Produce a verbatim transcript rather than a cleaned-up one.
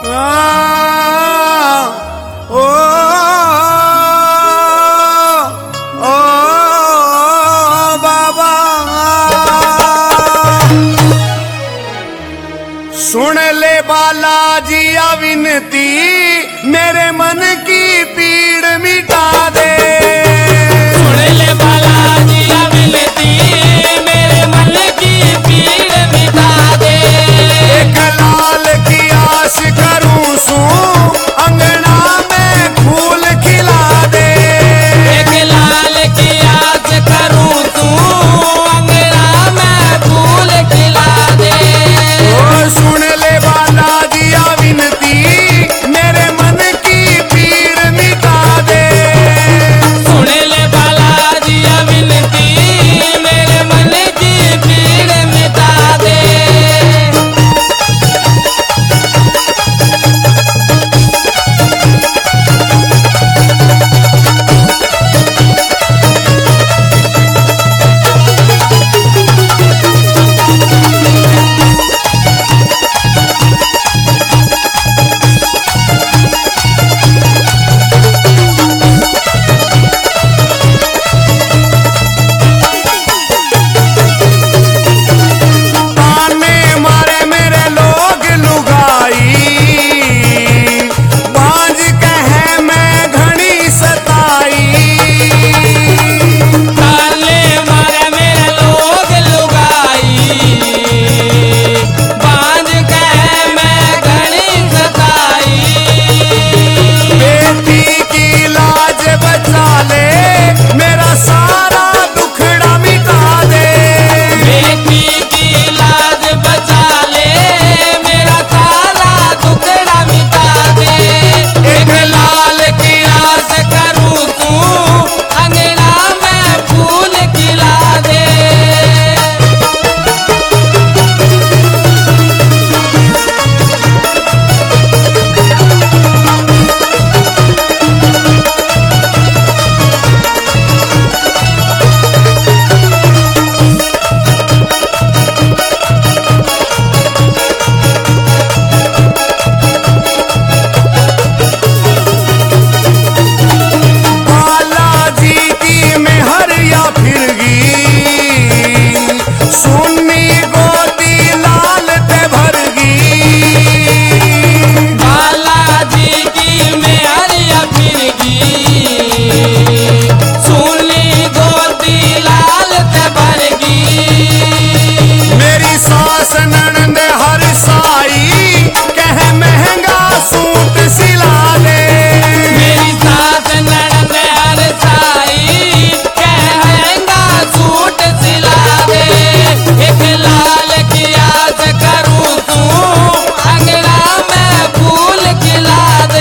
ओ, ओ बाबा सुन ले बालाजी आ विनती मेरे मन की पीड़ मिटा दे। सुन ले बालाजी आ विनती मेरे मन की पीड़ मिटा दे। एक लाल की आस करूं सू अंगना में फूल खिला दे। एक लाल की आस करूं तू अंगना में फूल खिला दे। ओ सुन ले बालाजी आ विनती मेरे मन की पीड़ मिटा दे। सुन ले बालाजी आ विनती मेरे मन की पीड़ मिटा दे। ताने मारे मेरे लोग लुगाई बांझ कहे मैं घनी सताई। ताले मारे मेरे लोग लुगाई बांध के मैं घनी सताई। बेटी की लाज बचा ले मेरा सारा दुखड़ा मिटा दे। बेटी की लाज बचा ले मेरा सारा दुखड़ा मिटा दे। एक लाल की आस करूं तू अंगना में फूल खिला दे। बालाजी की मैं हरिया फिर गई सुन्नी गोदी लाल ते भर गई। बालाजी की मेहरिया फिर गई सुनी गोदी लाल ते भर गई। मेरी सास ननद हर साई कह महंगा सूट सिला दे। मेरी सास ननद हर साई कहंगा सूट सिला दे। एक लाल की आस करूं तू अंगना में फूल खिला दे।